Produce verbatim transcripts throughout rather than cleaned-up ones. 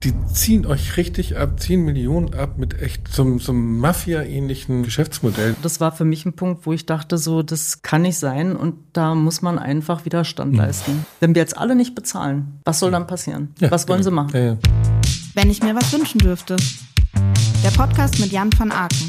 Die ziehen euch richtig ab, ziehen Millionen ab mit echt so, so einem Mafia-ähnlichen Geschäftsmodell. Das war für mich ein Punkt, wo ich dachte, so, das kann nicht sein und da muss man einfach Widerstand mhm. leisten. Wenn wir jetzt alle nicht bezahlen, was soll dann passieren? Ja, was wollen genau. sie machen? Ja, ja. Wenn ich mir was wünschen dürfte. Der Podcast mit Jan van Aken.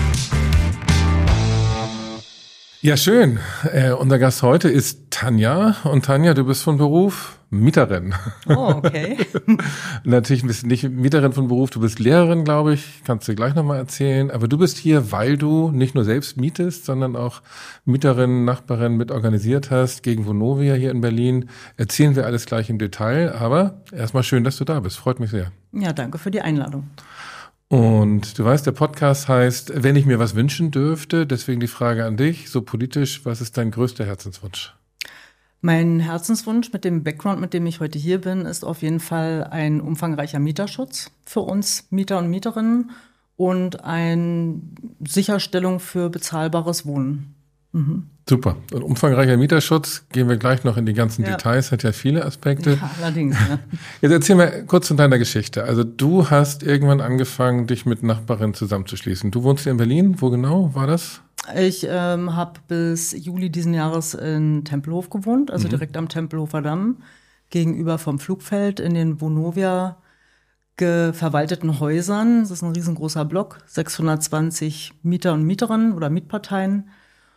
Ja, schön. Äh, unser Gast heute ist Tanja. Und Tanja, du bist von Beruf Mieterin. Oh, okay. Natürlich bist du nicht Mieterin von Beruf, du bist Lehrerin, glaube ich. Kannst du gleich nochmal erzählen. Aber du bist hier, weil du nicht nur selbst mietest, sondern auch Mieterin, Nachbarin mit organisiert hast gegen Vonovia hier in Berlin. Erzählen wir alles gleich im Detail. Aber erstmal schön, dass du da bist. Freut mich sehr. Ja, danke für die Einladung. Und du weißt, der Podcast heißt, wenn ich mir was wünschen dürfte, deswegen die Frage an dich, so politisch, was ist dein größter Herzenswunsch? Mein Herzenswunsch mit dem Background, mit dem ich heute hier bin, ist auf jeden Fall ein umfangreicher Mieterschutz für uns Mieter und Mieterinnen und eine Sicherstellung für bezahlbares Wohnen. Mhm. Super. Und umfangreicher Mieterschutz, gehen wir gleich noch in die ganzen ja. Details, hat ja viele Aspekte. Ja, allerdings, ja. Jetzt erzähl mal kurz von deiner Geschichte. Also du hast irgendwann angefangen, dich mit Nachbarinnen zusammenzuschließen. Du wohnst hier in Berlin. Wo genau war das? Ich ähm, habe bis Juli diesen Jahres in Tempelhof gewohnt, also mhm. direkt am Tempelhofer Damm, gegenüber vom Flugfeld in den Vonovia verwalteten Häusern. Das ist ein riesengroßer Block, sechshundertzwanzig Mieter und Mieterinnen oder Mietparteien.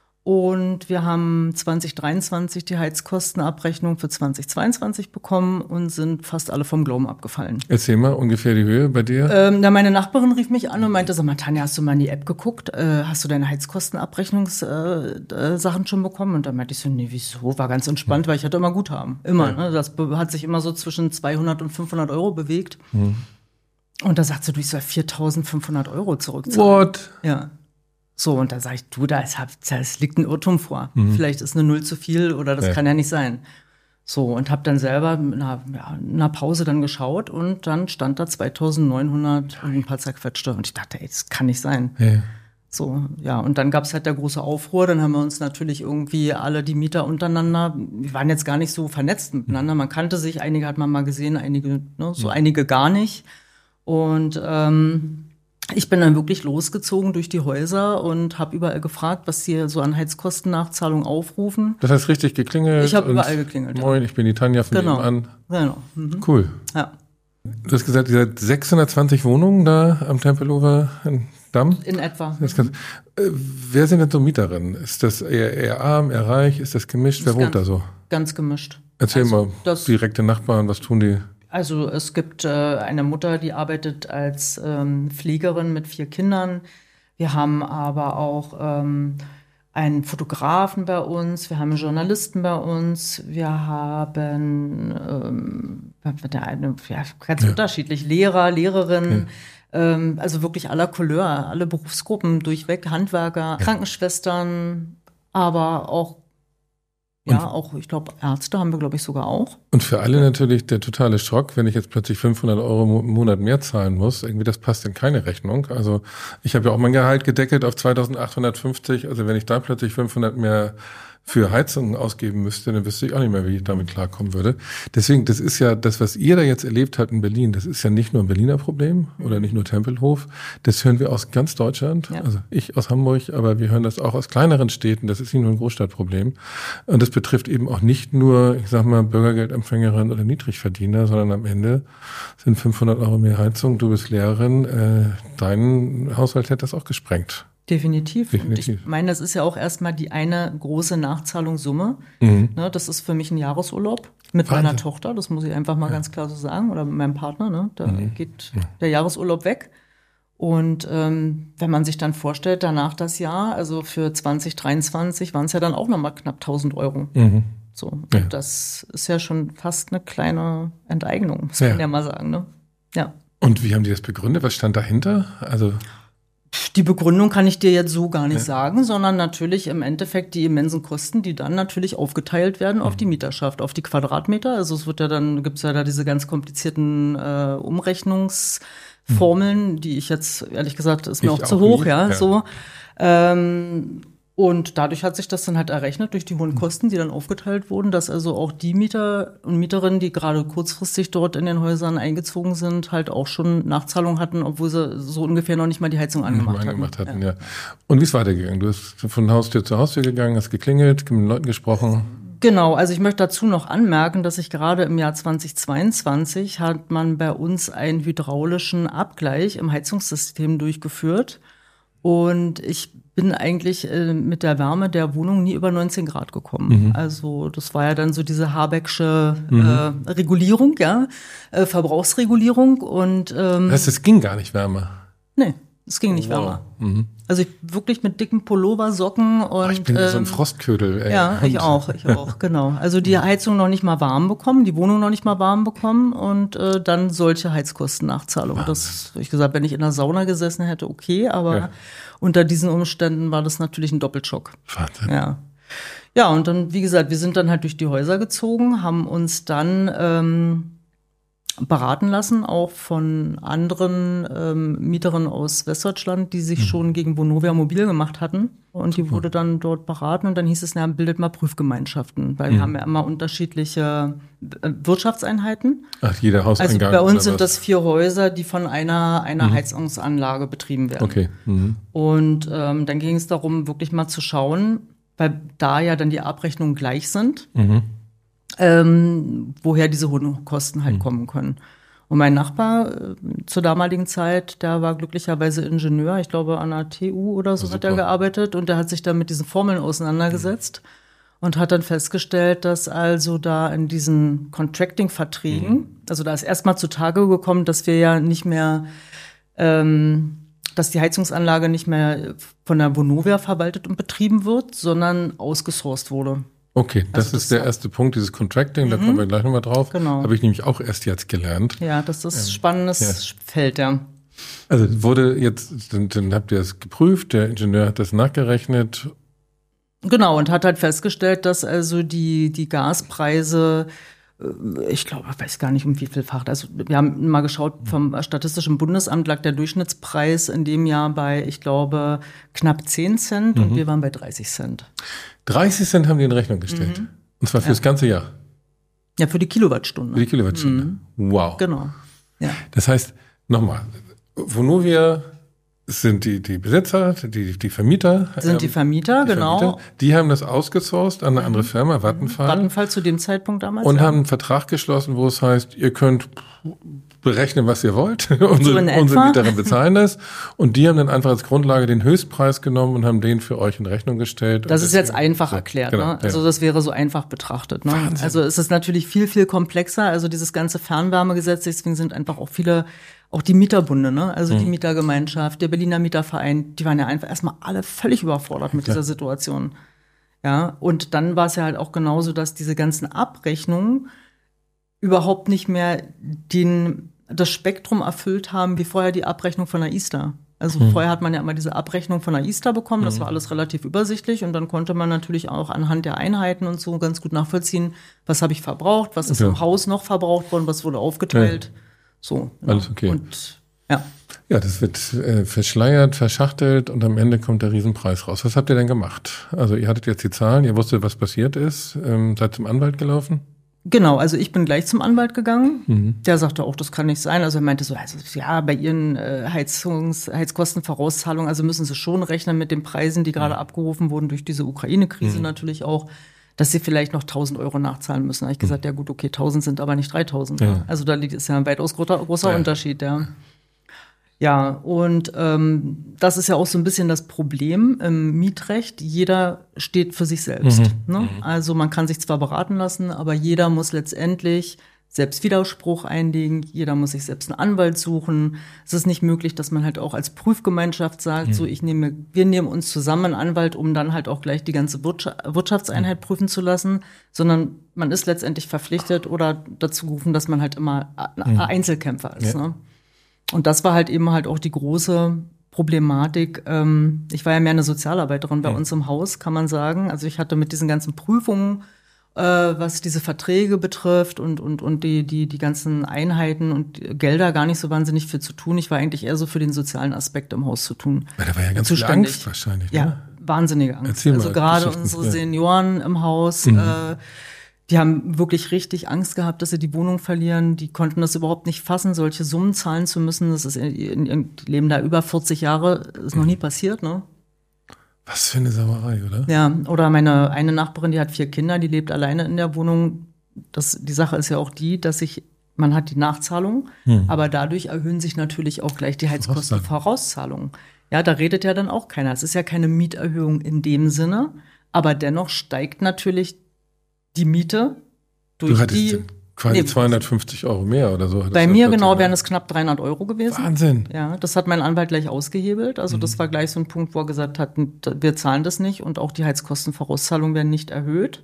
Und wir haben zwanzig dreiundzwanzig die Heizkostenabrechnung für zwanzig zweiundzwanzig bekommen und sind fast alle vom Glauben abgefallen. Erzähl mal ungefähr die Höhe bei dir. Ähm, da meine Nachbarin rief mich an und meinte, sag mal, Tanja, hast du mal in die App geguckt? Äh, hast du deine Heizkostenabrechnungssachen äh, schon bekommen? Und dann meinte ich so, nee, wieso? War ganz entspannt, mhm. weil ich hatte immer Guthaben. Immer. Ja. Ne? Das be- hat sich immer so zwischen zweihundert und fünfhundert Euro bewegt. Mhm. Und da sagt sie, du, ich soll viertausendfünfhundert Euro zurückzahlen. What? Ja. So, und da sage ich, du, da, ist, da liegt ein Irrtum vor. Mhm. Vielleicht ist eine Null zu viel oder das ja. kann ja nicht sein. So, und habe dann selber in einer, ja, in einer Pause dann geschaut und dann stand da zweitausendneunhundert und ein paar zerquetschte. Und ich dachte, ey, das kann nicht sein. Ja. So, ja, und dann gab's halt der große Aufruhr. Dann haben wir uns natürlich irgendwie alle die Mieter untereinander, wir waren jetzt gar nicht so vernetzt miteinander. Man kannte sich, einige hat man mal gesehen, einige, ne, so ja. einige gar nicht. Und ähm, ich bin dann wirklich losgezogen durch die Häuser und habe überall gefragt, was sie so an Heizkostennachzahlung aufrufen. Das heißt richtig geklingelt? Ich habe überall geklingelt. Moin, ja. Ich bin die Tanja von genau. nebenan. Genau. Mhm. Cool. Ja. Du hast gesagt, ihr seid sechshundertzwanzig Wohnungen da am Tempelhofer Damm? In etwa. Das kann, äh, wer sind denn so Mieterinnen? Ist das eher, eher arm, eher reich? Ist das gemischt? Wer wohnt ganz, da so? Ganz gemischt. Erzähl also, mal, direkte Nachbarn, was tun die? Also es gibt äh, eine Mutter, die arbeitet als ähm, Pflegerin mit vier Kindern. Wir haben aber auch ähm, einen Fotografen bei uns, wir haben einen Journalisten bei uns, wir haben ähm, eine, ja, ganz ja. unterschiedlich, Lehrer, Lehrerinnen, ja. ähm, also wirklich aller Couleur, alle Berufsgruppen durchweg, Handwerker, ja. Krankenschwestern, aber auch Ja, und auch, ich glaube, Ärzte haben wir, glaube ich, sogar auch. Und für alle natürlich der totale Schock, wenn ich jetzt plötzlich fünfhundert Euro im Monat mehr zahlen muss. Irgendwie, das passt in keine Rechnung. Also ich habe ja auch mein Gehalt gedeckelt auf zweitausendachthundertfünfzig. Also wenn ich da plötzlich fünfhundert mehr für Heizung ausgeben müsste, dann wüsste ich auch nicht mehr, wie ich damit klarkommen würde. Deswegen, das ist ja das, was ihr da jetzt erlebt habt in Berlin, das ist ja nicht nur ein Berliner Problem oder nicht nur Tempelhof. Das hören wir aus ganz Deutschland. Ja. Also ich aus Hamburg, aber wir hören das auch aus kleineren Städten. Das ist nicht nur ein Großstadtproblem. Und das betrifft eben auch nicht nur, ich sag mal, Bürgergeldempfängerinnen oder Niedrigverdiener, sondern am Ende sind fünfhundert Euro mehr Heizung. Du bist Lehrerin. Äh, dein Haushalt hätte das auch gesprengt. Definitiv. Definitiv. Und ich meine, das ist ja auch erstmal die eine große Nachzahlungssumme. Mhm. Ne, das ist für mich ein Jahresurlaub mit Wahnsinn. meiner Tochter, das muss ich einfach mal ja. ganz klar so sagen, oder mit meinem Partner. Ne, da mhm. geht ja. der Jahresurlaub weg. Und ähm, wenn man sich dann vorstellt, danach das Jahr, also für zwanzig dreiundzwanzig waren es ja dann auch nochmal knapp tausend Euro. Mhm. So, und ja. das ist ja schon fast eine kleine Enteignung, muss ja. man ja mal sagen. Ne? Ja. Und wie haben die das begründet? Was stand dahinter? Also Die Begründung kann ich dir jetzt so gar nicht ja. sagen, sondern natürlich im Endeffekt die immensen Kosten, die dann natürlich aufgeteilt werden mhm. auf die Mieterschaft, auf die Quadratmeter. Also es wird ja dann, gibt's ja da diese ganz komplizierten äh, Umrechnungsformeln, mhm. die ich jetzt, ehrlich gesagt, ist mir ich auch zu auch hoch, nicht. ja, ja. so. Ähm, Und dadurch hat sich das dann halt errechnet durch die hohen Kosten, die dann aufgeteilt wurden, dass also auch die Mieter und Mieterinnen, die gerade kurzfristig dort in den Häusern eingezogen sind, halt auch schon Nachzahlung hatten, obwohl sie so ungefähr noch nicht mal die Heizung angemacht, angemacht hatten. hatten ja. ja. Und wie ist weitergegangen? Du bist von Haustür zu Haustür gegangen, hast geklingelt, mit den Leuten gesprochen. Genau, also ich möchte dazu noch anmerken, dass ich gerade im Jahr zweitausendzweiundzwanzig hat man bei uns einen hydraulischen Abgleich im Heizungssystem durchgeführt. Und ich bin eigentlich äh, mit der Wärme der Wohnung nie über neunzehn Grad gekommen. Mhm. Also das war ja dann so diese Habecksche mhm. äh, Regulierung, ja, äh, Verbrauchsregulierung. Und ähm, das heißt, es ging gar nicht wärmer? Nee, es ging nicht wow. wärmer. Mhm. Also ich wirklich mit dicken Pullover, Socken und Ach, ich bin ja ähm, so ein Frostködel. Ey. Ja, ich auch, ich auch, genau. Also die Heizung noch nicht mal warm bekommen, die Wohnung noch nicht mal warm bekommen und äh, dann solche Heizkostennachzahlung. Das, ich gesagt, wenn ich in der Sauna gesessen hätte, okay, aber ja. unter diesen Umständen war das natürlich ein Doppelschock. Wahnsinn. Ja. Ja, und dann, wie gesagt, wir sind dann halt durch die Häuser gezogen, haben uns dann ähm, beraten lassen, auch von anderen ähm, Mieterinnen aus Westdeutschland, die sich mhm. schon gegen Vonovia mobil gemacht hatten. Und die wurde dann dort beraten und dann hieß es, na, bildet mal Prüfgemeinschaften, weil mhm. wir haben ja immer unterschiedliche äh, Wirtschaftseinheiten. Ach, jeder Hauseingang. Also bei uns sind das vier Häuser, die von einer, einer mhm. Heizungsanlage betrieben werden. Okay. Mhm. Und ähm, dann ging es darum, wirklich mal zu schauen, weil da ja dann die Abrechnungen gleich sind, mhm. ähm, woher diese hohen Kosten halt mhm. kommen können. Und mein Nachbar äh, zur damaligen Zeit, der war glücklicherweise Ingenieur, ich glaube an der T U oder so hat er gearbeitet und der hat sich dann mit diesen Formeln auseinandergesetzt mhm. und hat dann festgestellt, dass also da in diesen Contracting-Verträgen, mhm. also da ist erstmal zutage gekommen, dass wir ja nicht mehr, ähm, dass die Heizungsanlage nicht mehr von der Vonovia verwaltet und betrieben wird, sondern ausgesourced wurde. Okay, das also das ist der erste Punkt, dieses Contracting, mhm. da kommen wir gleich nochmal drauf. Genau. Habe ich nämlich auch erst jetzt gelernt. Ja, das ist ein spannendes ja. Feld, ja. Also wurde jetzt, dann, dann habt ihr es geprüft, der Ingenieur hat das nachgerechnet. Genau, und hat halt festgestellt, dass also die, die Gaspreise, ich glaube, ich weiß gar nicht um wie vielfach. Also wir haben mal geschaut, vom Statistischen Bundesamt lag der Durchschnittspreis in dem Jahr bei, ich glaube, knapp zehn Cent mhm. und wir waren bei dreißig Cent. dreißig Cent haben die in Rechnung gestellt. Mhm. Und zwar für ja. das ganze Jahr. Ja, für die Kilowattstunde. Für die Kilowattstunde. Mhm. Wow. Genau. Ja. Das heißt, nochmal, Vonovia sind die, die Besitzer, die, die Vermieter. Sind ähm, die Vermieter, die genau. Vermieter, die haben das ausgesourced an eine andere Firma, Vattenfall. Vattenfall zu dem Zeitpunkt damals. Und ja. haben einen Vertrag geschlossen, wo es heißt, ihr könnt berechnen, was ihr wollt. unsere, so unsere Mieterinnen bezahlen das. Und die haben dann einfach als Grundlage den Höchstpreis genommen und haben den für euch in Rechnung gestellt. Das ist jetzt einfach so, erklärt. Genau, ne? Also ja. das wäre so einfach betrachtet. Ne? Also es ist natürlich viel, viel komplexer. Also dieses ganze Fernwärmegesetz, deswegen sind einfach auch viele, auch die Mieterbunde, ne? Also mhm. die Mietergemeinschaft, der Berliner Mieterverein, die waren ja einfach erstmal alle völlig überfordert mit ja. dieser Situation. Ja, und dann war es ja halt auch genauso, dass diese ganzen Abrechnungen überhaupt nicht mehr den, das Spektrum erfüllt haben, wie vorher die Abrechnung von der I S T A. Also mhm. vorher hat man ja immer diese Abrechnung von der I S T A bekommen, das mhm. war alles relativ übersichtlich und dann konnte man natürlich auch anhand der Einheiten und so ganz gut nachvollziehen, was habe ich verbraucht, was ist ja. im Haus noch verbraucht worden, was wurde aufgeteilt. Ja. So. Genau. Alles okay. Und ja. Ja, das wird äh, verschleiert, verschachtelt und am Ende kommt der Riesenpreis raus. Was habt ihr denn gemacht? Also ihr hattet jetzt die Zahlen, ihr wusstet, was passiert ist, ähm, seid zum Anwalt gelaufen? Genau, also ich bin gleich zum Anwalt gegangen. Mhm. Der sagte auch, das kann nicht sein. Also er meinte so, also ja, bei Ihren äh, Heizungs-, Heizkostenvorauszahlungen, also müssen Sie schon rechnen mit den Preisen, die gerade mhm. abgerufen wurden durch diese Ukraine-Krise mhm. natürlich auch, dass Sie vielleicht noch tausend Euro nachzahlen müssen. Da habe ich gesagt, ja gut, okay, tausend sind aber nicht dreitausend. Ja. Also da liegt es ja ein weitaus großer, großer ja. Unterschied, ja. Ja, und ähm, das ist ja auch so ein bisschen das Problem im Mietrecht. Jeder steht für sich selbst. Mhm. Ne? Also man kann sich zwar beraten lassen, aber jeder muss letztendlich selbst Widerspruch einlegen. Jeder muss sich selbst einen Anwalt suchen. Es ist nicht möglich, dass man halt auch als Prüfgemeinschaft sagt, mhm. so ich nehme, wir nehmen uns zusammen einen Anwalt, um dann halt auch gleich die ganze Wirtschaftseinheit mhm. prüfen zu lassen, sondern man ist letztendlich verpflichtet oder dazu gerufen, dass man halt immer ein mhm. Einzelkämpfer ist. Ja. Ne? Und das war halt eben halt auch die große Problematik. Ähm, ich war ja mehr eine Sozialarbeiterin bei ja. uns im Haus, kann man sagen. Also ich hatte mit diesen ganzen Prüfungen, äh, was diese Verträge betrifft und und und die die die ganzen Einheiten und Gelder gar nicht so wahnsinnig viel zu tun. Ich war eigentlich eher so für den sozialen Aspekt im Haus zu tun. Ja, da war ja ganz viel Angst wahrscheinlich. Ja, ne? wahnsinnige Angst. Erzähl mal also gerade Geschichten, unsere ja. Senioren im Haus, Mhm. äh, die haben wirklich richtig Angst gehabt, dass sie die Wohnung verlieren. Die konnten das überhaupt nicht fassen, solche Summen zahlen zu müssen. Das ist in, in, in, die leben da über vierzig Jahre, ist noch nie passiert, ne? Was für eine Sauerei, oder? Ja, oder meine eine Nachbarin, die hat vier Kinder, die lebt alleine in der Wohnung. Das, die Sache ist ja auch die, dass sich, man hat die Nachzahlung, Hm. aber dadurch erhöhen sich natürlich auch gleich die Heizkostenvorauszahlungen. Ja, da redet ja dann auch keiner. Es ist ja keine Mieterhöhung in dem Sinne, aber dennoch steigt natürlich die Miete durch Du hattest die. quasi Nee, zweihundertfünfzig Euro mehr oder so. hattest Bei du mir plötzlich, genau ne? wären es knapp dreihundert Euro gewesen. Wahnsinn. Ja, das hat mein Anwalt gleich ausgehebelt. Also das war gleich so ein Punkt, wo er gesagt hat, wir zahlen das nicht und auch die Heizkostenvorauszahlungen werden nicht erhöht.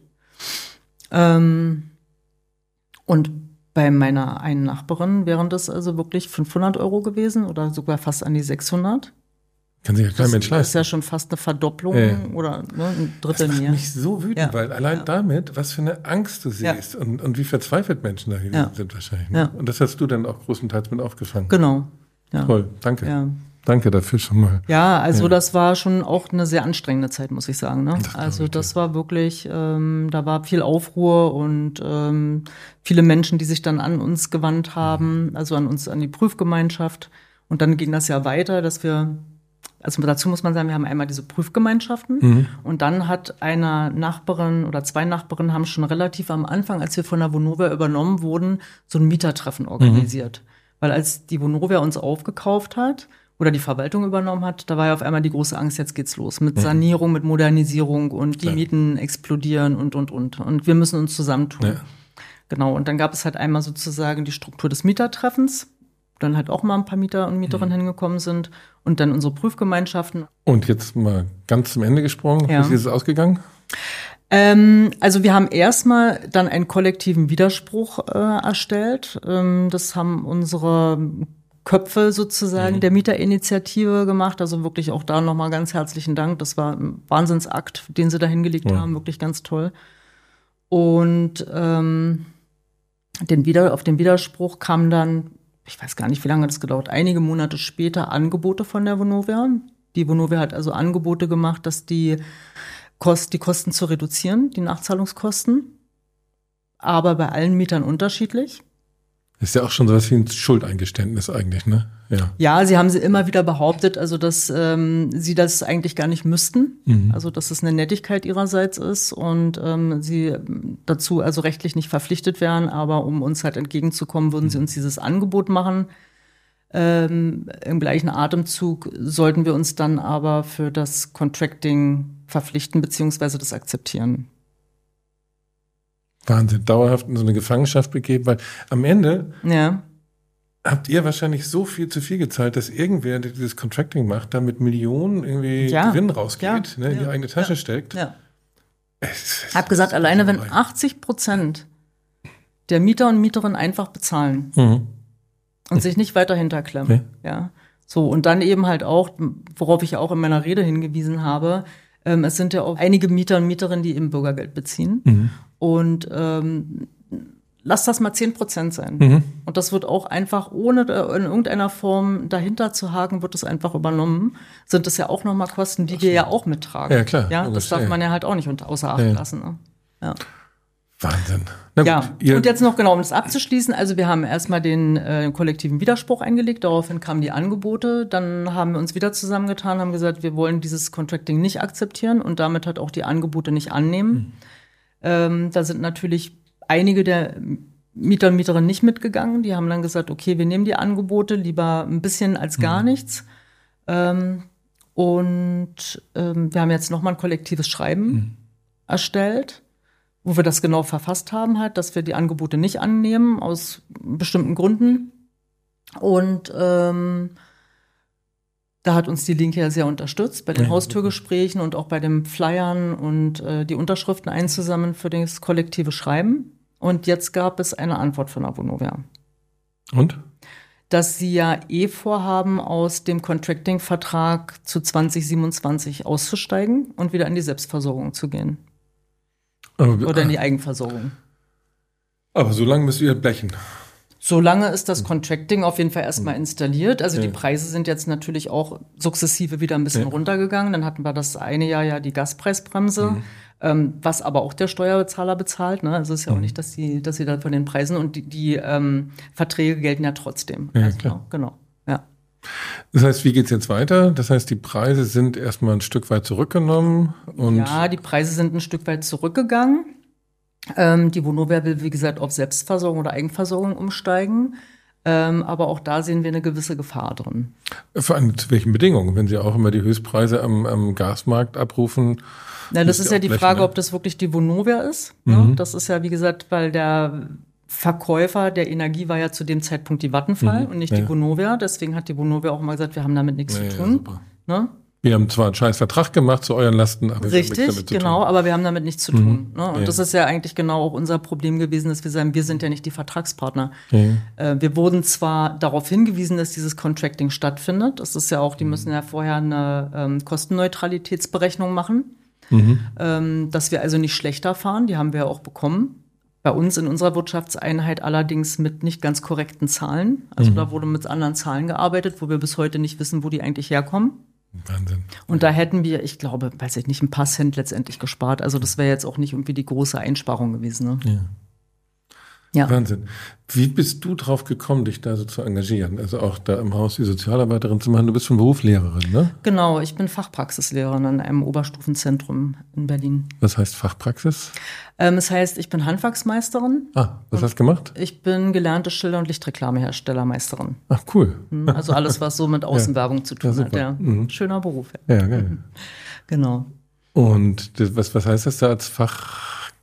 Ähm, und bei meiner einen Nachbarin wären das also wirklich fünfhundert Euro gewesen oder sogar fast an die sechshundert. Kann sich ja kein Das Mensch ist leisten. ja schon fast eine Verdopplung Ja. oder ne, ein Das Drittel macht mehr. mich so wütend, Ja. weil allein Ja. damit, was für eine Angst du siehst Ja. und, und wie verzweifelt Menschen da gewesen Ja. sind wahrscheinlich. Ne? Ja. Und das hast du dann auch großenteils mit aufgefangen. Genau. Ja. Toll, danke. Ja. Danke dafür schon mal. Ja, also Ja. das war schon auch eine sehr anstrengende Zeit, muss ich sagen. Ne? Das glaub Also ich, das ja. war wirklich, ähm, da war viel Aufruhr und ähm, viele Menschen, die sich dann an uns gewandt haben, also an uns, an die Prüfgemeinschaft. Und dann ging das ja weiter, dass wir, also dazu muss man sagen, wir haben einmal diese Prüfgemeinschaften Mhm. und dann hat eine Nachbarin oder zwei Nachbarinnen haben schon relativ am Anfang, als wir von der Vonovia übernommen wurden, so ein Mietertreffen organisiert. Mhm. Weil als die Vonovia uns aufgekauft hat, oder die Verwaltung übernommen hat, da war ja auf einmal die große Angst, jetzt geht's los mit Sanierung, mit Modernisierung und die Ja. Mieten explodieren und, und, und. Und wir müssen uns zusammentun. Ja. Genau, und dann gab es halt einmal sozusagen die Struktur des Mietertreffens, dann halt auch mal ein paar Mieter und Mieterinnen Mhm. hingekommen sind und dann unsere Prüfgemeinschaften. Und jetzt mal ganz zum Ende gesprungen. Ja. Wie ist es ausgegangen? Ähm, also wir haben erstmal dann einen kollektiven Widerspruch äh, erstellt. Ähm, das haben unsere Köpfe sozusagen Mhm. der Mieterinitiative gemacht. Also wirklich auch da nochmal ganz herzlichen Dank. Das war ein Wahnsinnsakt, den sie da hingelegt Ja. haben. Wirklich ganz toll. Und ähm, den Wider- auf den Widerspruch kamen dann, ich weiß gar nicht, wie lange das gedauert, einige Monate später Angebote von der Vonovia. Die Vonovia hat also Angebote gemacht, dass die, Kost, die Kosten zu reduzieren, die Nachzahlungskosten. Aber bei allen Mietern unterschiedlich. Ist ja auch schon sowas wie ein Schuldeingeständnis eigentlich, ne? Ja. Ja, sie haben sie immer wieder behauptet, also dass ähm, sie das eigentlich gar nicht müssten, Mhm. also dass es eine Nettigkeit ihrerseits ist und ähm, sie dazu also rechtlich nicht verpflichtet wären, aber um uns halt entgegenzukommen, würden sie uns dieses Angebot machen. Ähm, im gleichen Atemzug sollten wir uns dann aber für das Contracting verpflichten beziehungsweise das akzeptieren. Wahnsinn, dauerhaft in so eine Gefangenschaft begeben, weil am Ende Ja, habt ihr wahrscheinlich so viel zu viel gezahlt, dass irgendwer, der dieses Contracting macht, da mit Millionen irgendwie Ja. Gewinn rausgeht, Ja. ne, in die Ja. eigene Tasche Ja. steckt. ja. Es- es- Ich habe gesagt, alleine wenn Sauerei. achtzig Prozent der Mieter und Mieterinnen einfach bezahlen Mhm. und sich nicht weiter hinterklemmen. Nee. Ja. So, und dann eben halt auch, worauf ich ja auch in meiner Rede hingewiesen habe, ähm, es sind ja auch einige Mieter und Mieterinnen, die eben Bürgergeld beziehen. Mhm. Und ähm, lass das mal zehn Prozent sein. Mhm. Und das wird auch einfach, ohne da in irgendeiner Form dahinter zu haken, wird es einfach übernommen. Sind das ja auch nochmal Kosten, die wir ja auch mittragen. Ja, klar, Ja, logisch, das darf ja. man ja halt auch nicht unter- außer Acht Ja. lassen. Ne? Ja. Wahnsinn. Na gut, Ja, ihr, und jetzt noch genau, um das abzuschließen. Also wir haben erstmal den äh, kollektiven Widerspruch eingelegt, daraufhin kamen die Angebote, dann haben wir uns wieder zusammengetan, haben gesagt, wir wollen dieses Contracting nicht akzeptieren und damit halt auch die Angebote nicht annehmen. Mhm. Ähm, da sind natürlich einige der Mieter und Mieterinnen nicht mitgegangen. Die haben dann gesagt, okay, wir nehmen die Angebote lieber ein bisschen als gar Mhm. nichts. Ähm, und ähm, wir haben jetzt nochmal ein kollektives Schreiben Mhm. erstellt, wo wir das genau verfasst haben, halt, dass wir die Angebote nicht annehmen, aus bestimmten Gründen. Und ähm, da hat uns die Linke ja sehr unterstützt bei den Ja, Haustürgesprächen und auch bei den Flyern und äh, die Unterschriften einzusammeln für das kollektive Schreiben. Und jetzt gab es eine Antwort von der Vonovia, und? dass sie ja eh vorhaben, aus dem Contracting-Vertrag zu zwanzig siebenundzwanzig auszusteigen und wieder in die Selbstversorgung zu gehen. Aber, Oder in die Eigenversorgung. aber so lange müsst ihr blechen. Solange ist das Contracting auf jeden Fall erstmal Mhm. installiert. Also Ja. die Preise sind jetzt natürlich auch sukzessive wieder ein bisschen Ja. runtergegangen. Dann hatten wir das eine Jahr ja die Gaspreisbremse, Mhm. ähm, was aber auch der Steuerzahler bezahlt. Ne? Also es ist ja auch Mhm. nicht, dass sie, dass sie da von den Preisen und die, die ähm, Verträge gelten ja trotzdem. Ja, also, klar. Genau, ja. Das heißt, wie geht's jetzt weiter? Das heißt, die Preise sind erstmal ein Stück weit zurückgenommen und Ja, die Preise sind ein Stück weit zurückgegangen. Ähm, die Vonovia will, wie gesagt, auf Selbstversorgung oder Eigenversorgung umsteigen. Ähm, aber auch da sehen wir eine gewisse Gefahr drin. vor allem zu welchen Bedingungen? Wenn Sie auch immer die Höchstpreise am, am Gasmarkt abrufen. Na, das müsst ist ihr ja auch die blechen, Frage, ne? ob das wirklich die Vonovia ist. Ne? Mhm. Das ist ja, wie gesagt, weil der Verkäufer der Energie war ja zu dem Zeitpunkt die Vattenfall Mhm. und nicht Ja. die Vonovia. Deswegen hat die Vonovia auch mal gesagt, wir haben damit nichts Ja, zu ja, tun. super. Ne? Wir haben zwar einen scheiß Vertrag gemacht zu euren Lasten, aber wir haben nichts Richtig, damit zu genau, tun. aber wir haben damit nichts zu tun. Ne? Und Ja. das ist ja eigentlich genau auch unser Problem gewesen, dass wir sagen, wir sind ja nicht die Vertragspartner. Ja. Äh, wir wurden zwar darauf hingewiesen, dass dieses Contracting stattfindet. Das ist ja auch, die müssen ja vorher eine ähm, Kostenneutralitätsberechnung machen, Mhm. ähm, dass wir also nicht schlechter fahren. Die haben wir ja auch bekommen. Bei uns in unserer Wirtschaftseinheit allerdings mit nicht ganz korrekten Zahlen. Also da wurde mit anderen Zahlen gearbeitet, wo wir bis heute nicht wissen, wo die eigentlich herkommen. Wahnsinn. Und da hätten wir, ich glaube, weiß ich nicht, ein paar Cent letztendlich gespart. Also das wäre jetzt auch nicht irgendwie die große Einsparung gewesen. Ne? Ja. Ja. Wahnsinn. Wie bist du drauf gekommen, dich da so zu engagieren? Also auch da im Haus die Sozialarbeiterin zu machen. Du bist schon Berufslehrerin, ne? Genau, ich bin Fachpraxislehrerin an einem Oberstufenzentrum in Berlin. Was heißt Fachpraxis? Ähm, das heißt, ich bin Handwerksmeisterin. Ah, was hast du gemacht? Ich bin gelernte Schilder- und Lichtreklameherstellermeisterin. Ach, cool. Hm, Also alles, was so mit Außenwerbung zu tun Ja, hat. super. Ja. Mhm. Schöner Beruf. Ja. Ja, geil. Genau. Und das, was, was heißt das da als Fach,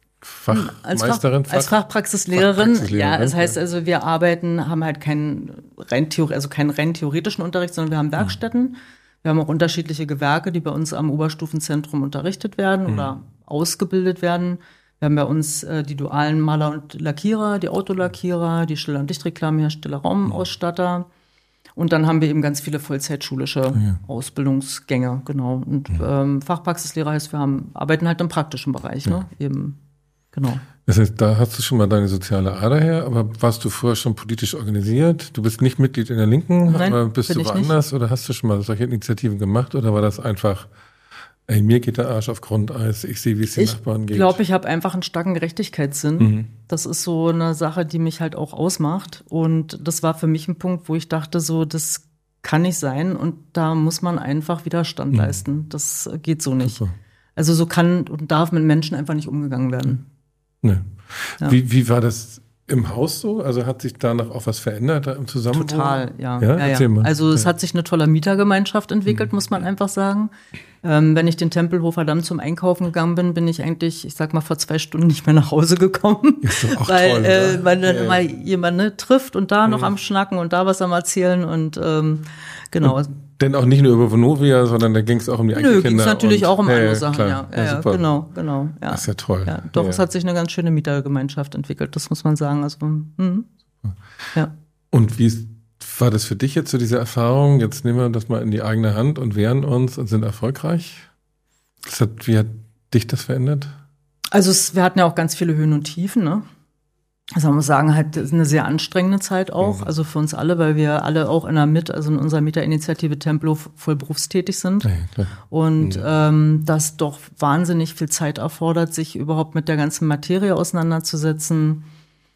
Als, Fach, Fachmeisterin? als Fach- Fachpraxislehrerin, Fachpraxislehrerin, ja, es heißt ja. also, wir arbeiten, haben halt keinen rein, Theor- also keinen rein theoretischen Unterricht, sondern wir haben Werkstätten. Wir haben auch unterschiedliche Gewerke, die bei uns am Oberstufenzentrum unterrichtet werden oder ausgebildet werden. Wir haben bei uns äh, die dualen Maler und Lackierer, die Autolackierer, die Schiller- und Lichtreklamehersteller, Raumausstatter. Und dann haben wir eben ganz viele vollzeitschulische ja. Ausbildungsgänge, genau. Und ähm, Fachpraxislehrer heißt, wir haben, arbeiten halt im praktischen Bereich, ne? Eben, genau. Das heißt, da hast du schon mal deine soziale Ader her, aber warst du vorher schon politisch organisiert? Du bist nicht Mitglied in der Linken, Nein, aber bist bin du ich woanders oder hast du schon mal solche Initiativen gemacht oder war das einfach, ey, mir geht der Arsch auf Grundeis, ich sehe, wie es den Ich Nachbarn geht? glaube, ich habe einfach einen starken Gerechtigkeitssinn. Mhm. Das ist so eine Sache, die mich halt auch ausmacht. Und das war für mich ein Punkt, wo ich dachte, so, das kann nicht sein und da muss man einfach Widerstand Mhm. leisten. Das geht so nicht. Super. Also so kann und darf mit Menschen einfach nicht umgegangen werden. Nee. Ja. Wie, wie war das im Haus so? Also hat sich danach auch was verändert da im Zusammenwohnen? Total, ja. Ja, ja, erzähl ja. mal. Also es Ja. hat sich eine tolle Mietergemeinschaft entwickelt, muss man einfach sagen. Ähm, wenn ich den Tempelhofer Damm zum Einkaufen gegangen bin, bin ich eigentlich, ich sag mal, vor zwei Stunden nicht mehr nach Hause gekommen. Ist doch auch weil toll, äh, oder? man dann Ja, ja. mal jemanden ne, trifft und da noch am Schnacken und da was am Erzählen und ähm, genau. Denn auch nicht nur über Vonovia, sondern da ging es auch um die Nö, Enkelkinder. ging es natürlich und- auch um Ja, andere ja, Sachen, klar. ja. Ja, ja, super. genau, genau. Ja. Das ist ja toll. Ja, doch, Ja. es hat sich eine ganz schöne Mietergemeinschaft entwickelt, das muss man sagen. Also, hm. ja. Und wie ist, war das für dich jetzt so diese Erfahrung? Jetzt nehmen wir das mal in die eigene Hand und wehren uns und sind erfolgreich. Das hat, wie hat dich das verändert? Also es, wir hatten ja auch ganz viele Höhen und Tiefen, ne? Also man muss sagen, halt das ist eine sehr anstrengende Zeit auch, Mhm. also für uns alle, weil wir alle auch in der Mit, also in unserer Mieterinitiative Tempelhof voll berufstätig sind. Ja, klar. Und ähm, das doch wahnsinnig viel Zeit erfordert, sich überhaupt mit der ganzen Materie auseinanderzusetzen,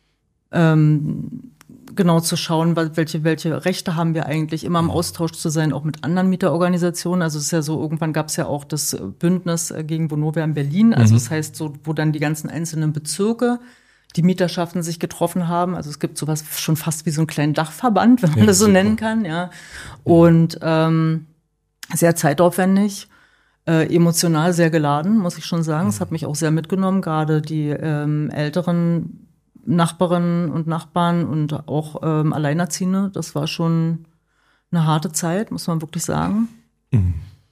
ähm, genau zu schauen, welche, welche Rechte haben wir eigentlich, immer im Austausch zu sein, auch mit anderen Mieterorganisationen. Also es ist ja so, irgendwann gab es ja auch das Bündnis gegen Vonovia in Berlin, also Mhm. das heißt so, wo dann die ganzen einzelnen Bezirke, die Mieterschaften sich getroffen haben. Also es gibt sowas schon fast wie so einen kleinen Dachverband, wenn man Ja, das so super. nennen kann, ja. Und ähm, sehr zeitaufwendig, äh, emotional sehr geladen, muss ich schon sagen. Es hat mich auch sehr mitgenommen, gerade die ähm, älteren Nachbarinnen und Nachbarn und auch ähm, Alleinerziehende. Das war schon eine harte Zeit, muss man wirklich sagen. Mhm.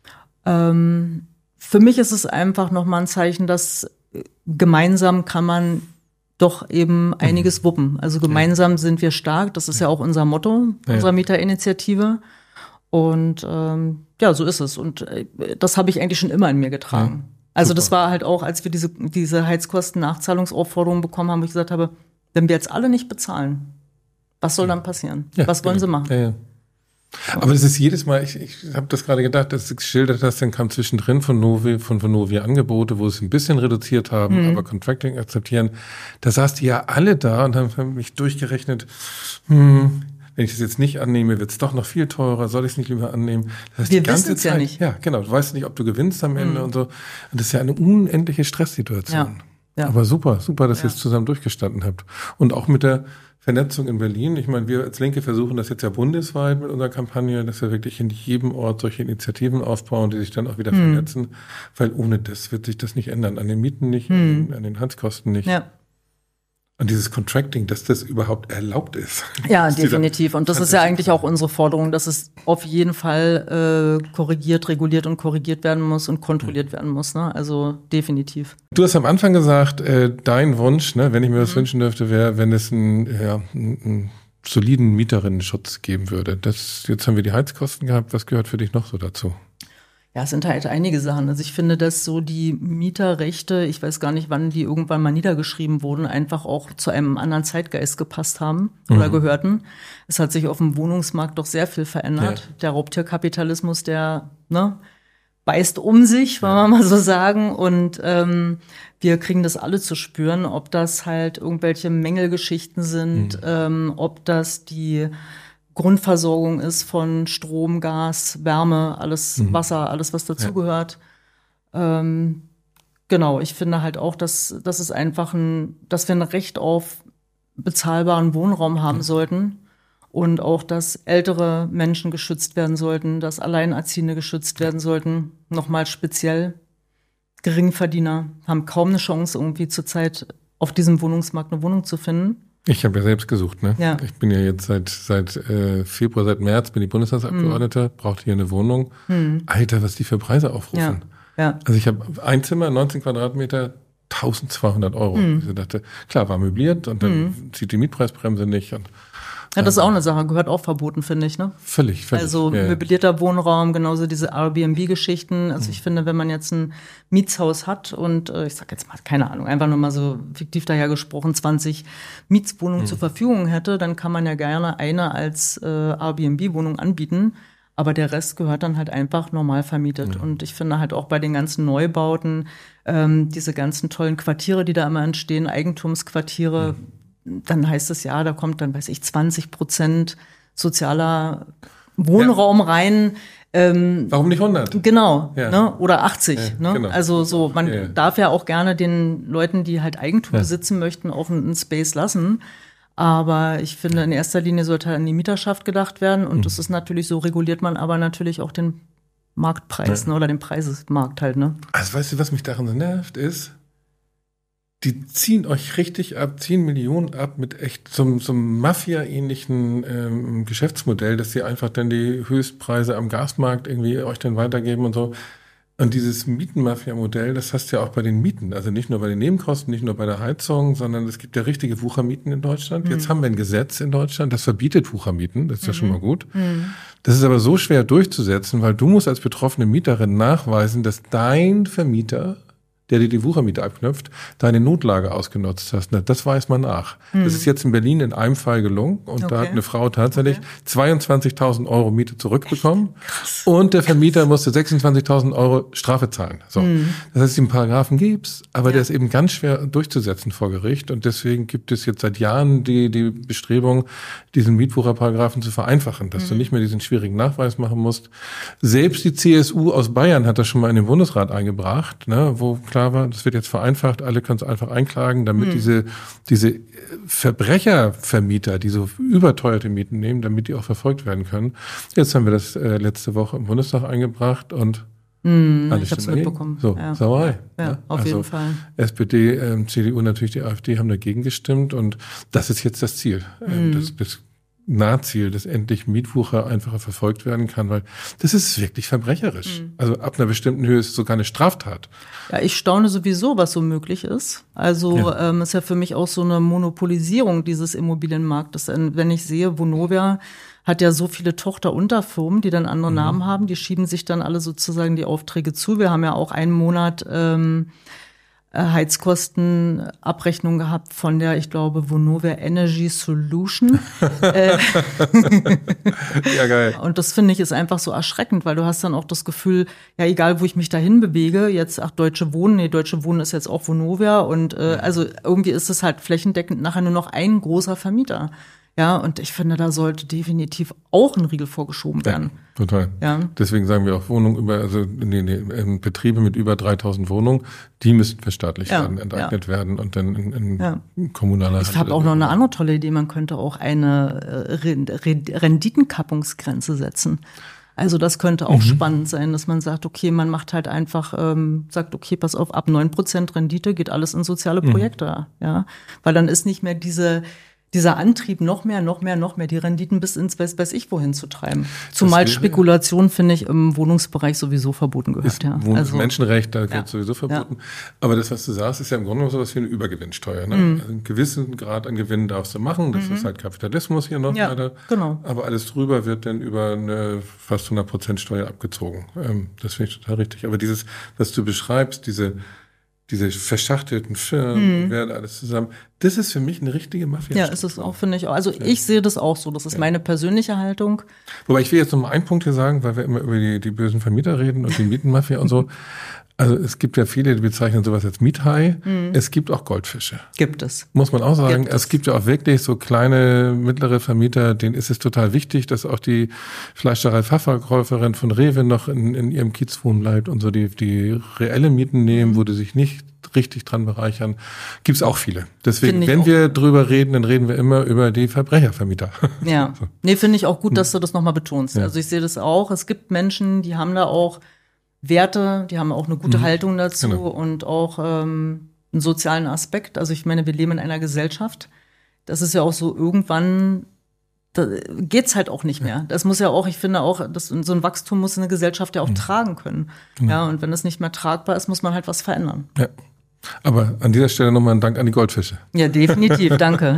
Ähm, für mich ist es einfach nochmal ein Zeichen, dass äh, gemeinsam kann man doch eben einiges wuppen. Also gemeinsam sind wir stark. Das ist ja auch unser Motto Ja. unserer Mieterinitiative. Und ähm, ja, so ist es. Und äh, das habe ich eigentlich schon immer in mir getragen. Ja, also super. das war halt auch, als wir diese, diese Heizkosten-Nachzahlungsaufforderung bekommen haben, wo ich gesagt habe, wenn wir jetzt alle nicht bezahlen, Was soll dann passieren? Ja, Was wollen genau. sie machen? Ja, ja. Aber das ist jedes Mal, ich, ich habe das gerade gedacht, dass du geschildert hast, dann kam zwischendrin von Novi, von Vonovia Angebote, wo sie es ein bisschen reduziert haben, mhm. aber Contracting akzeptieren. Da saß die ja alle da und haben mich durchgerechnet, hm, wenn ich das jetzt nicht annehme, wird es doch noch viel teurer, soll ich es nicht lieber annehmen? Das heißt, Wir die ganze wissen es Zeit, ja nicht. Ja, genau, du weißt nicht, ob du gewinnst am Ende mhm. und so. Und das ist ja eine unendliche Stresssituation. Ja. Ja. Aber super, super, dass ja. ihr es zusammen durchgestanden habt. Und auch mit der Vernetzung in Berlin. Ich meine, wir als Linke versuchen das jetzt ja bundesweit mit unserer Kampagne, dass wir wirklich in jedem Ort solche Initiativen aufbauen, die sich dann auch wieder hm. vernetzen. Weil ohne das wird sich das nicht ändern. An den Mieten nicht, hm. an, den, an den Heizkosten nicht. Ja. Und dieses Contracting, dass das überhaupt erlaubt ist. Ja, definitiv. Und das ist ja eigentlich auch unsere Forderung, dass es auf jeden Fall äh, korrigiert, reguliert und korrigiert werden muss und kontrolliert werden muss. Ne? Also definitiv. Du hast am Anfang gesagt, äh, dein Wunsch, ne, wenn ich mir das mhm. wünschen dürfte, wäre, wenn es einen, ja, einen soliden Mieterinnenschutz geben würde. Das, jetzt haben wir die Heizkosten gehabt. Was gehört für dich noch so dazu? Ja, es sind halt einige Sachen. Also ich finde, dass so die Mieterrechte, ich weiß gar nicht, wann die irgendwann mal niedergeschrieben wurden, einfach auch zu einem anderen Zeitgeist gepasst haben oder mhm. gehörten. Es hat sich auf dem Wohnungsmarkt doch sehr viel verändert. Ja. Der Raubtierkapitalismus, der ne, beißt um sich, wollen wir mal so sagen. Und ähm, wir kriegen das alle zu spüren, ob das halt irgendwelche Mängelgeschichten sind, mhm. ähm, ob das die Grundversorgung ist von Strom, Gas, Wärme, alles mhm. Wasser, alles, was dazugehört. Ja. Ähm, genau, ich finde halt auch, dass, dass es einfach ein, dass wir ein Recht auf bezahlbaren Wohnraum haben mhm. sollten und auch, dass ältere Menschen geschützt werden sollten, dass Alleinerziehende geschützt werden sollten. Nochmal speziell Geringverdiener haben kaum eine Chance, irgendwie zurzeit auf diesem Wohnungsmarkt eine Wohnung zu finden. Ich habe ja selbst gesucht, ne? Ja. Ich bin ja jetzt seit seit äh, Februar, seit März bin ich Bundestagsabgeordneter, mm. brauchte hier eine Wohnung. Mm. Alter, was die für Preise aufrufen. Ja. Ja. Also ich habe ein Zimmer, neunzehn Quadratmeter, eintausendzweihundert Euro. Mm. Ich dachte, klar, war möbliert und dann mm. zieht die Mietpreisbremse nicht. Und ja, das ist auch eine Sache, gehört auch verboten, finde ich, ne? Völlig, völlig. Also ja. möblierter Wohnraum, genauso diese Airbnb-Geschichten. Also mhm. ich finde, wenn man jetzt ein Mietshaus hat und äh, ich sag jetzt mal, keine Ahnung, einfach nur mal so fiktiv dahergesprochen, zwanzig Mietswohnungen mhm. zur Verfügung hätte, dann kann man ja gerne eine als äh, Airbnb-Wohnung anbieten. Aber der Rest gehört dann halt einfach normal vermietet. Ja. Und ich finde halt auch bei den ganzen Neubauten, ähm, diese ganzen tollen Quartiere, die da immer entstehen, Eigentumsquartiere, mhm. dann heißt es ja, da kommt dann, weiß ich, zwanzig Prozent sozialer Wohnraum ja. rein. Ähm, Warum nicht hundert? Genau, ja. ne? Oder achtzig. Ja, ne? Genau. Also so, man ja. darf ja auch gerne den Leuten, die halt Eigentum ja. besitzen möchten, auch einen Space lassen. Aber ich finde, in erster Linie sollte halt an die Mieterschaft gedacht werden. Und mhm. das ist natürlich, so reguliert man aber natürlich auch den Marktpreis ja. ne? oder den Preismarkt halt. Ne? Also weißt du, was mich daran so nervt, ist, die ziehen euch richtig ab, ziehen Millionen ab mit echt so, so einem Mafia-ähnlichen ähm, Geschäftsmodell, dass sie einfach dann die Höchstpreise am Gasmarkt irgendwie euch dann weitergeben und so. Und dieses Mieten-Mafia-Modell, das hast du ja auch bei den Mieten. Also nicht nur bei den Nebenkosten, nicht nur bei der Heizung, sondern es gibt ja richtige Wuchermieten in Deutschland. Mhm. Jetzt haben wir ein Gesetz in Deutschland, das verbietet Wuchermieten. Das ist mhm. ja schon mal gut. Mhm. Das ist aber so schwer durchzusetzen, weil du musst als betroffene Mieterin nachweisen, dass dein Vermieter, der dir die Wuchermiete abknüpft, deine Notlage ausgenutzt hast. Das weiß man nach. Hm. Das ist jetzt in Berlin in einem Fall gelungen und okay. da hat eine Frau tatsächlich okay. zweiundzwanzigtausend Euro Miete zurückbekommen Krass. und der Vermieter Krass. musste sechsundzwanzigtausend Euro Strafe zahlen. So. Hm. Das heißt, den Paragraphen gibt's, aber ja. der ist eben ganz schwer durchzusetzen vor Gericht und deswegen gibt es jetzt seit Jahren die, die Bestrebung, diesen Mietwucherparagraphen zu vereinfachen, dass hm. du nicht mehr diesen schwierigen Nachweis machen musst. Selbst die C S U aus Bayern hat das schon mal in den Bundesrat eingebracht, ne, wo klar war, das wird jetzt vereinfacht, alle können es einfach einklagen, damit hm. diese diese Verbrechervermieter, die so überteuerte Mieten nehmen, damit die auch verfolgt werden können. Jetzt haben wir das äh, letzte Woche im Bundestag eingebracht und hm, alle ich habe es mitbekommen. So, ja. Sauerei. Ja, ja, auf also jeden Fall. S P D, ähm, C D U, natürlich die AfD haben dagegen gestimmt und das ist jetzt das Ziel. Hm. Ähm, das, das Nahziel, dass endlich Mietwucher einfacher verfolgt werden kann, weil das ist wirklich verbrecherisch. Mhm. Also ab einer bestimmten Höhe ist es sogar eine Straftat. Ja, ich staune sowieso, was so möglich ist. Also ja. ähm, ist ja für mich auch so eine Monopolisierung dieses Immobilienmarktes. Wenn ich sehe, Vonovia hat ja so viele Tochterunterfirmen, die dann andere mhm. Namen haben, die schieben sich dann alle sozusagen die Aufträge zu. Wir haben ja auch einen Monat ähm, Heizkostenabrechnung gehabt von der, ich glaube, Vonovia Energy Solution. äh, ja, geil. Und das finde ich ist einfach so erschreckend, weil du hast dann auch das Gefühl, ja, egal wo ich mich dahin bewege, jetzt, ach, Deutsche Wohnen, nee, Deutsche Wohnen ist jetzt auch Vonovia und äh, also irgendwie ist es halt flächendeckend nachher nur noch ein großer Vermieter. Ja, und ich finde, da sollte definitiv auch ein Riegel vorgeschoben werden. Ja, total. Ja. Deswegen sagen wir auch Wohnungen über, also nee, nee, Betriebe mit über dreitausend Wohnungen, die müssten verstaatlicht ja, werden, enteignet ja. werden und dann in, in ja. kommunaler Ich habe auch noch eine andere tolle Idee, man könnte auch eine Renditenkappungsgrenze setzen. Also das könnte auch mhm. spannend sein, dass man sagt, okay, man macht halt einfach, ähm, sagt, okay, pass auf, ab neun Prozent Rendite geht alles in soziale Projekte. Mhm. Ja, weil dann ist nicht mehr diese dieser Antrieb, noch mehr, noch mehr, noch mehr, die Renditen bis ins weiß, weiß ich wohin zu treiben. Zumal wäre, Spekulation, finde ich, im Wohnungsbereich sowieso verboten gehört. Ist ja. Wohn- also, Menschenrecht, da ja. wird sowieso verboten. Ja. Aber das, was du sagst, ist ja im Grunde genommen sowas wie eine Übergewinnsteuer. Ne? Mhm. Also einen gewissen Grad an Gewinn darfst du machen. Das mhm. ist halt Kapitalismus hier noch ja, leider. Genau. Aber alles drüber wird dann über eine fast hundert Prozent Steuer abgezogen. Ähm, das finde ich total richtig. Aber dieses, was du beschreibst, diese diese verschachtelten Firmen, mhm. werden alles zusammen. Das ist für mich eine richtige Mafia. Ja, ist es auch, finde ich auch. Also ja. ich sehe das auch so. Das ist ja. meine persönliche Haltung. Wobei ich will jetzt noch mal einen Punkt hier sagen, weil wir immer über die, die bösen Vermieter reden und die Mietenmafia und so. Also es gibt ja viele, die bezeichnen sowas als Miethai. Mhm. Es gibt auch Goldfische. Gibt es. Muss man auch sagen. Gibt es. es gibt ja auch wirklich so kleine, mittlere Vermieter, denen ist es total wichtig, dass auch die Fleischerei-Fachverkäuferin von Rewe noch in, in ihrem Kiez wohnen bleibt und so die, die reelle Mieten nehmen, mhm. wo die sich nicht richtig dran bereichern. Gibt's auch viele. Deswegen, wenn wir drüber reden, dann reden wir immer über die Verbrechervermieter. Ja. so. Nee, finde ich auch gut, dass du das nochmal betonst. Ja. Also ich sehe das auch. Es gibt Menschen, die haben da auch Werte, die haben auch eine gute mhm. Haltung dazu genau. und auch ähm, einen sozialen Aspekt. Also ich meine, wir leben in einer Gesellschaft. Das ist ja auch so, irgendwann da geht's halt auch nicht mehr. Das muss ja auch, ich finde auch, das, so ein Wachstum muss eine Gesellschaft ja auch mhm. tragen können. Genau. Ja, und wenn das nicht mehr tragbar ist, muss man halt was verändern. Ja. Aber an dieser Stelle nochmal ein Dank an die Goldfische. Ja, definitiv, danke.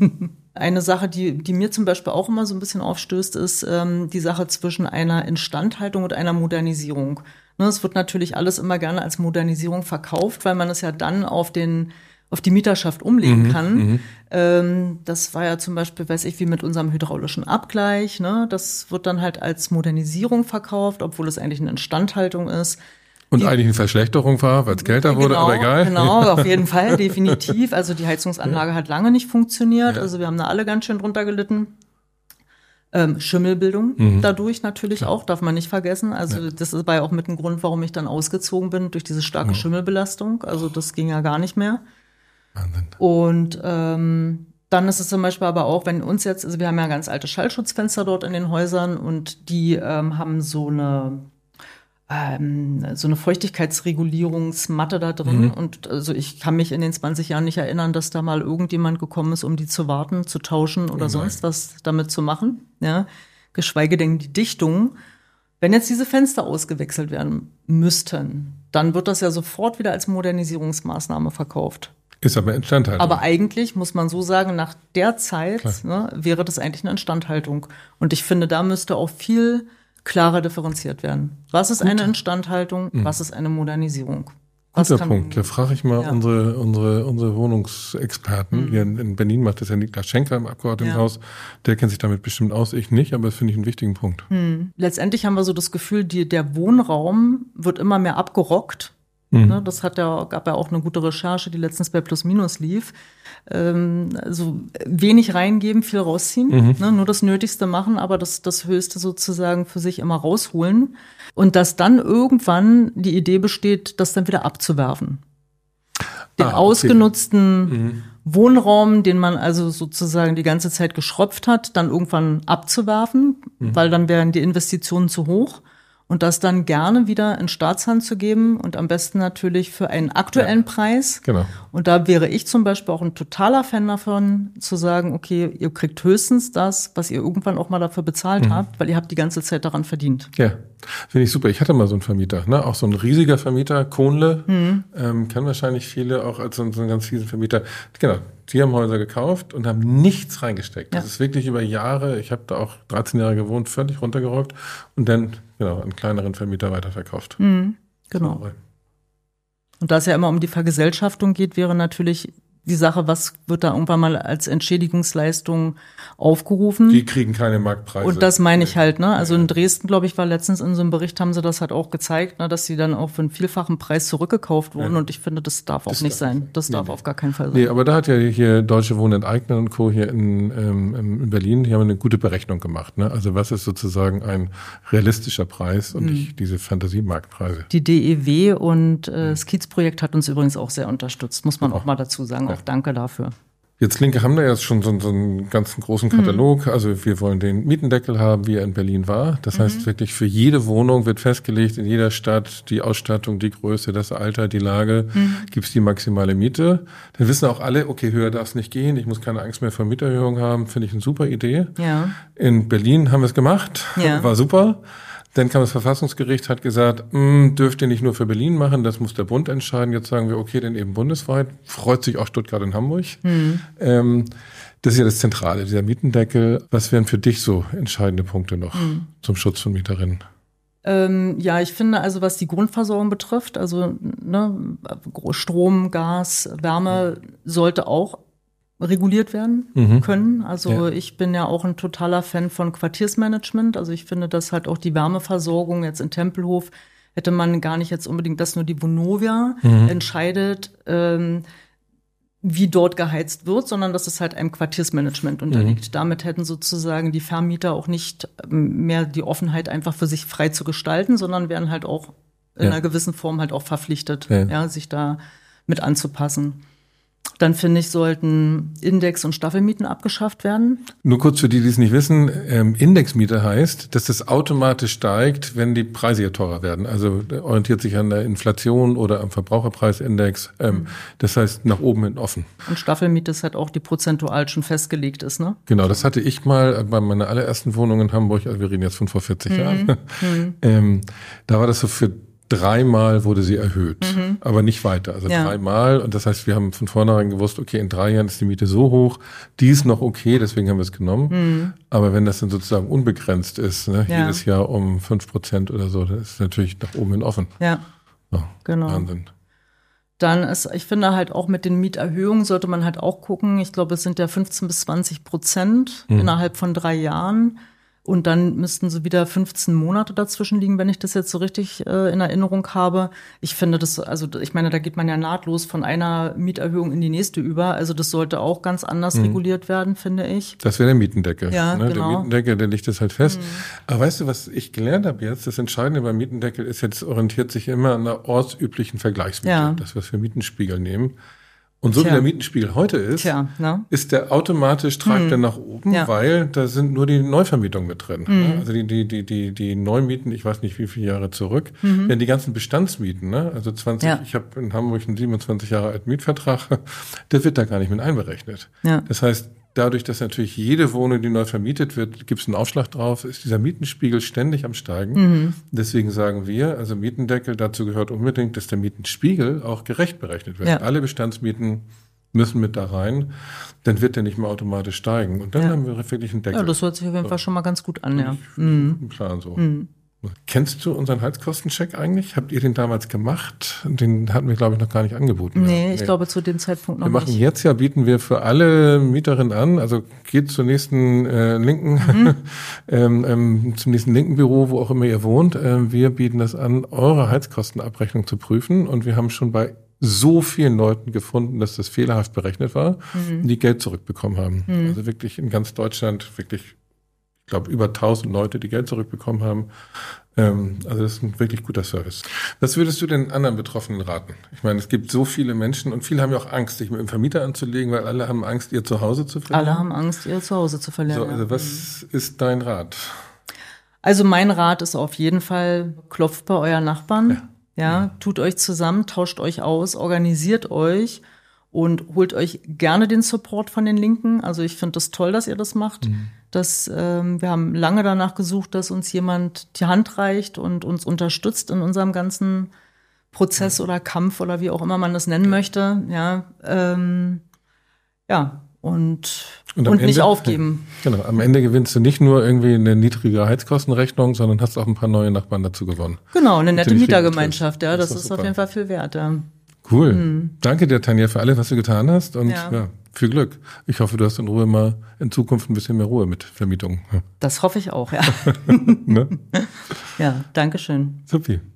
Eine Sache, die, die mir zum Beispiel auch immer so ein bisschen aufstößt, ist ähm, die Sache zwischen einer Instandhaltung und einer Modernisierung. Ne, es wird natürlich alles immer gerne als Modernisierung verkauft, weil man es ja dann auf den auf die Mieterschaft umlegen kann. Mhm, ähm, das war ja zum Beispiel, weiß ich, wie mit unserem hydraulischen Abgleich. Ne? Das wird dann halt als Modernisierung verkauft, obwohl es eigentlich eine Instandhaltung ist. Und die, eigentlich eine Verschlechterung war, weil es kälter genau, wurde, aber egal. Genau, auf jeden Fall, definitiv. Also die Heizungsanlage ja. hat lange nicht funktioniert. Ja. Also wir haben da alle ganz schön drunter gelitten. Ähm, Schimmelbildung mhm. dadurch natürlich ja. auch, darf man nicht vergessen. Also ja. das war ja auch mit ein Grund, warum ich dann ausgezogen bin, durch diese starke ja. Schimmelbelastung. Also das ging ja gar nicht mehr. Wahnsinn. Und ähm, dann ist es zum Beispiel aber auch, wenn uns jetzt, also wir haben ja ganz alte Schallschutzfenster dort in den Häusern und die ähm, haben so eine ähm, so eine Feuchtigkeitsregulierungsmatte da drin. Mhm. Und also ich kann mich in den zwanzig Jahren nicht erinnern, dass da mal irgendjemand gekommen ist, um die zu warten, zu tauschen oder oh sonst was damit zu machen. Ja, geschweige denn die Dichtung. Wenn jetzt diese Fenster ausgewechselt werden müssten, dann wird das ja sofort wieder als Modernisierungsmaßnahme verkauft. Ist aber Instandhaltung. Aber eigentlich muss man so sagen, nach der Zeit ne, wäre das eigentlich eine Instandhaltung. Und ich finde, da müsste auch viel klarer differenziert werden. Was ist Gut. eine Instandhaltung? Mhm. Was ist eine Modernisierung? Was Guter Punkt. Da frage ich mal ja. unsere, unsere, unsere Wohnungsexperten. Mhm. Hier in, in Berlin macht das ja Niklas Schenker im Abgeordnetenhaus. Ja. Der kennt sich damit bestimmt aus. Ich nicht, aber das finde ich einen wichtigen Punkt. Mhm. Letztendlich haben wir so das Gefühl, die, der Wohnraum wird immer mehr abgerockt. Mhm. Ne, das hat ja, gab ja auch eine gute Recherche, die letztens bei Plus Minus lief. Ähm, also wenig reingeben, viel rausziehen, mhm. ne, nur das Nötigste machen, aber das, das Höchste sozusagen für sich immer rausholen. Und dass dann irgendwann die Idee besteht, das dann wieder abzuwerfen. Den ah, okay. ausgenutzten mhm. Wohnraum, den man also sozusagen die ganze Zeit geschröpft hat, dann irgendwann abzuwerfen, mhm. weil dann wären die Investitionen zu hoch. Und das dann gerne wieder in Staatshand zu geben und am besten natürlich für einen aktuellen ja, Preis. Genau. Und da wäre ich zum Beispiel auch ein totaler Fan davon, zu sagen, okay, ihr kriegt höchstens das, was ihr irgendwann auch mal dafür bezahlt mhm. habt, weil ihr habt die ganze Zeit daran verdient. Ja, finde ich super. Ich hatte mal so einen Vermieter, ne? Auch so ein riesiger Vermieter, Kohnle, mhm. ähm, kennen wahrscheinlich viele auch als so, so einen ganz riesen Vermieter. Genau, die haben Häuser gekauft und haben nichts reingesteckt. Ja. Das ist wirklich über Jahre, ich habe da auch dreizehn Jahre gewohnt, völlig runtergerockt und dann genau an kleineren Vermieter weiterverkauft. Mhm, genau. Und da es ja immer um die Vergesellschaftung geht, wäre natürlich die Sache, was wird da irgendwann mal als Entschädigungsleistung aufgerufen? Die kriegen keine Marktpreise. Und das meine ich halt, ne? Also in Dresden, glaube ich, war letztens in so einem Bericht, haben sie das halt auch gezeigt, ne, dass sie dann auch für einen vielfachen Preis zurückgekauft wurden. Ja. Und ich finde, das darf auch das nicht darf, sein. Das nee, darf nee. auf gar keinen Fall sein. Nee, aber da hat ja hier Deutsche Wohnen enteignen und Co. hier in, ähm, in Berlin, die haben eine gute Berechnung gemacht, ne? Also was ist sozusagen ein realistischer Preis und mhm. nicht diese Fantasiemarktpreise. Die D E W und äh, das Kiez-Projekt hat uns übrigens auch sehr unterstützt, muss man ja. auch mal dazu sagen. Auch danke dafür. Jetzt Linke haben da jetzt schon so, so einen ganzen großen Katalog. Mhm. Also wir wollen den Mietendeckel haben, wie er in Berlin war. Das mhm. heißt wirklich für jede Wohnung wird festgelegt, in jeder Stadt die Ausstattung, die Größe, das Alter, die Lage, mhm. gibt es die maximale Miete. Dann wissen auch alle, okay, höher darf es nicht gehen. Ich muss keine Angst mehr vor Mieterhöhung haben. Finde ich eine super Idee. Ja. In Berlin haben wir es gemacht. Ja. War super. Dann kam das Verfassungsgericht, hat gesagt, mh, dürft ihr nicht nur für Berlin machen, das muss der Bund entscheiden. Jetzt sagen wir, okay, dann eben bundesweit. Freut sich auch Stuttgart und Hamburg. Mhm. Ähm, das ist ja das Zentrale, dieser Mietendeckel. Was wären für dich so entscheidende Punkte noch mhm. zum Schutz von Mieterinnen? Ähm, ja, ich finde also, was die Grundversorgung betrifft, also ne, Strom, Gas, Wärme sollte auch reguliert werden mhm. können. Also ja. ich bin ja auch ein totaler Fan von Quartiersmanagement. Also ich finde, dass halt auch die Wärmeversorgung jetzt in Tempelhof hätte man gar nicht jetzt unbedingt, dass nur die Vonovia mhm. entscheidet, ähm, wie dort geheizt wird, sondern dass es halt einem Quartiersmanagement unterliegt. Mhm. Damit hätten sozusagen die Vermieter auch nicht mehr die Offenheit, einfach für sich frei zu gestalten, sondern wären halt auch in ja. einer gewissen Form halt auch verpflichtet, ja. ja, sich da mit anzupassen. Dann finde ich, sollten Index- und Staffelmieten abgeschafft werden. Nur kurz für die, die es nicht wissen, ähm, Indexmiete heißt, dass das automatisch steigt, wenn die Preise hier teurer werden. Also orientiert sich an der Inflation oder am Verbraucherpreisindex. Ähm, mhm. Das heißt, nach oben hin offen. Und Staffelmiete ist halt auch, die prozentual schon festgelegt ist, ne? Genau, das hatte ich mal bei meiner allerersten Wohnung in Hamburg, also wir reden jetzt von vor vierzig mhm. Jahren. Mhm. Ähm, da war das so für dreimal wurde sie erhöht, mhm. aber nicht weiter. Also ja. dreimal. Und das heißt, wir haben von vornherein gewusst, okay, in drei Jahren ist die Miete so hoch, die ist noch okay, deswegen haben wir es genommen. Mhm. Aber wenn das dann sozusagen unbegrenzt ist, ne, ja. jedes Jahr um fünf Prozent oder so, das ist natürlich nach oben hin offen. Ja, oh, genau. Wahnsinn. Dann ist, ich finde halt auch mit den Mieterhöhungen sollte man halt auch gucken. Ich glaube, es sind ja fünfzehn bis zwanzig Prozent mhm. innerhalb von drei Jahren. Und dann müssten so wieder fünfzehn Monate dazwischen liegen, wenn ich das jetzt so richtig äh, in Erinnerung habe. Ich finde das, also ich meine, da geht man ja nahtlos von einer Mieterhöhung in die nächste über. Also das sollte auch ganz anders mhm. reguliert werden, finde ich. Das wäre der Mietendeckel. Ja, ne? genau. Der Mietendeckel, der legt das halt fest. Mhm. Aber weißt du, was ich gelernt habe jetzt? Das Entscheidende beim Mietendeckel ist jetzt, orientiert sich immer an der ortsüblichen Vergleichsmiete. Ja. Das, was wir Mietenspiegel nehmen. Und so Tja. wie der Mietenspiegel heute ist, Tja, ne? ist der automatisch treibt hm. der nach oben, ja. weil da sind nur die Neuvermietungen mit drin. Hm. Ne? Also die, die, die, die, die Neumieten, ich weiß nicht wie viele Jahre zurück, mhm. werden die ganzen Bestandsmieten, ne? Also zwanzig, ja. ich habe in Hamburg einen siebenundzwanzig Jahre alten Mietvertrag, der wird da gar nicht mit einberechnet. Ja. Das heißt, dadurch, dass natürlich jede Wohnung, die neu vermietet wird, gibt es einen Aufschlag drauf, ist dieser Mietenspiegel ständig am Steigen. Mhm. Deswegen sagen wir, also Mietendeckel, dazu gehört unbedingt, dass der Mietenspiegel auch gerecht berechnet wird. Ja. Alle Bestandsmieten müssen mit da rein, dann wird der nicht mehr automatisch steigen. Und dann ja. haben wir wirklich einen Deckel. Ja, das hört sich auf jeden Fall schon mal ganz gut an, ja. Mhm. Klar, so. Mhm. Kennst du unseren Heizkostencheck eigentlich? Habt ihr den damals gemacht? Den hatten wir, glaube ich, noch gar nicht angeboten. Nee, ja. ich nee. glaube zu dem Zeitpunkt noch nicht. Wir machen nicht. Jetzt ja, bieten wir für alle Mieterinnen an, also geht zur nächsten äh, linken, mhm. ähm, ähm, zum nächsten linken Büro, wo auch immer ihr wohnt. Äh, wir bieten das an, eure Heizkostenabrechnung zu prüfen. Und wir haben schon bei so vielen Leuten gefunden, dass das fehlerhaft berechnet war, mhm. die Geld zurückbekommen haben. Mhm. Also wirklich in ganz Deutschland wirklich, ich glaube, über tausend Leute, die Geld zurückbekommen haben. Ähm, also das ist ein wirklich guter Service. Was würdest du den anderen Betroffenen raten? Ich meine, es gibt so viele Menschen und viele haben ja auch Angst, sich mit dem Vermieter anzulegen, weil alle haben Angst, ihr Zuhause zu verlieren. Alle haben Angst, ihr Zuhause zu verlieren. So, also was mhm. ist dein Rat? Also mein Rat ist auf jeden Fall, klopft bei euren Nachbarn. Ja. Ja, tut euch zusammen, tauscht euch aus, organisiert euch und holt euch gerne den Support von den Linken. Also ich finde das toll, dass ihr das macht. Mhm. Das, ähm, wir haben lange danach gesucht, dass uns jemand die Hand reicht und uns unterstützt in unserem ganzen Prozess oder Kampf oder wie auch immer man das nennen möchte. Ja, ähm, ja. Und, und, und Ende, nicht aufgeben. Genau, am Ende gewinnst du nicht nur irgendwie eine niedrige Heizkostenrechnung, sondern hast auch ein paar neue Nachbarn dazu gewonnen. Genau, eine nette Mietergemeinschaft, ja, das, das ist, ist auf jeden Fall viel wert. Ja. Cool. Mhm. Danke dir, Tanja, für alles, was du getan hast und ja. ja, viel Glück. Ich hoffe, du hast in Ruhe mal in Zukunft ein bisschen mehr Ruhe mit Vermietungen. Das hoffe ich auch, ja. Ne? Ja, danke schön. Supi.